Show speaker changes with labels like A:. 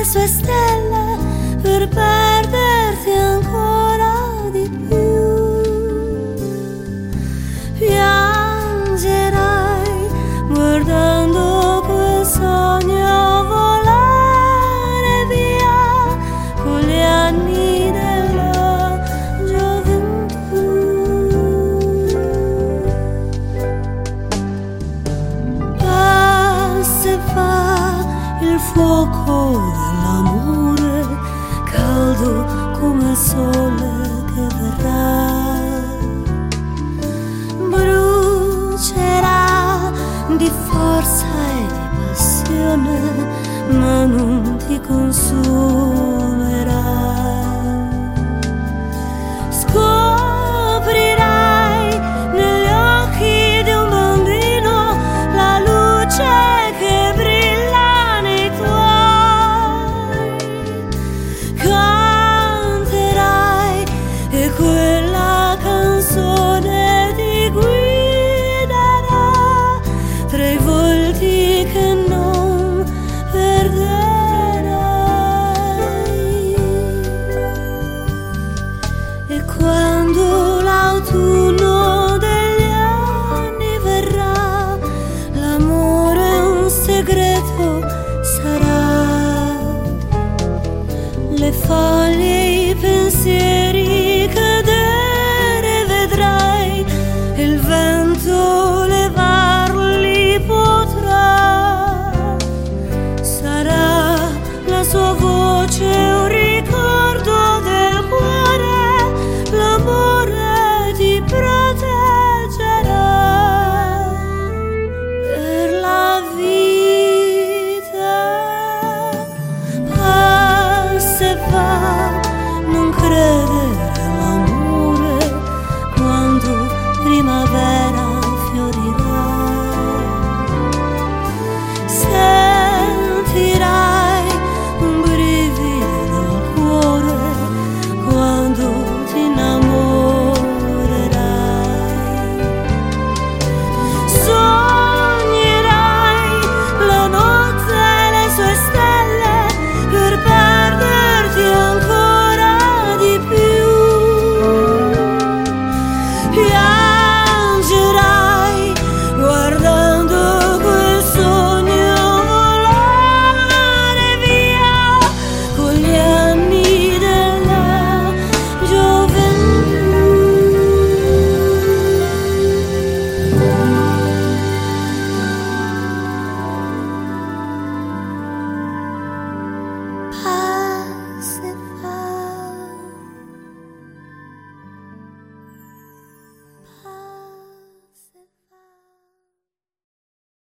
A: sue stelle per perderti ancora di più. Piangerai guardando quel sogno volare via con gli anni della gioventù. Passa e va il fuoco dell'amore, caldo come il sole che verrà. Brucerà di forza e di passione, ma non ti consumerà.